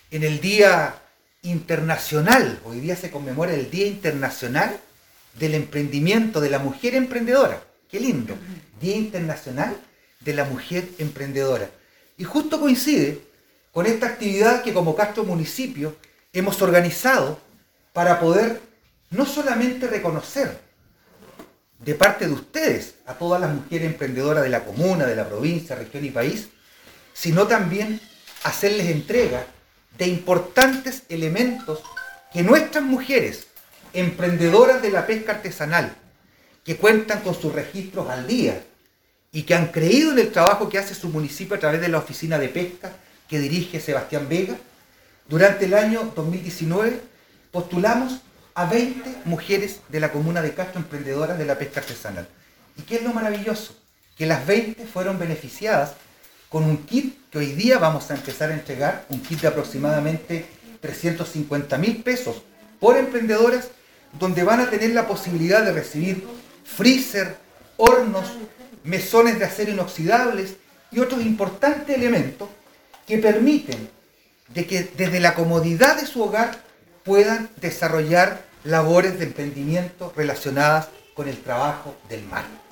en el Día Internacional, hoy día se conmemora el Día Internacional del Emprendimiento, de la Mujer Emprendedora. ¡Qué lindo! Día Internacional de la Mujer Emprendedora. Y justo coincide con esta actividad que como Castro Municipio hemos organizado para poder no solamente reconocer de parte de ustedes a todas las mujeres emprendedoras de la comuna, de la provincia, región y país, sino también hacerles entrega de importantes elementos que nuestras mujeres emprendedoras de la pesca artesanal, que cuentan con sus registros al día y que han creído en el trabajo que hace su municipio a través de la oficina de pesca que dirige Sebastián Vega, durante el año 2019 postulamos a 20 mujeres de la comuna de Castro emprendedoras de la pesca artesanal. ¿Y qué es lo maravilloso? Que las 20 fueron beneficiadas con un kit que hoy día vamos a empezar a entregar, un kit de aproximadamente 350.000 pesos por emprendedoras, donde van a tener la posibilidad de recibir freezer, hornos, mesones de acero inoxidables y otros importantes elementos que permiten de que desde la comodidad de su hogar puedan desarrollar labores de emprendimiento relacionadas con el trabajo del mar.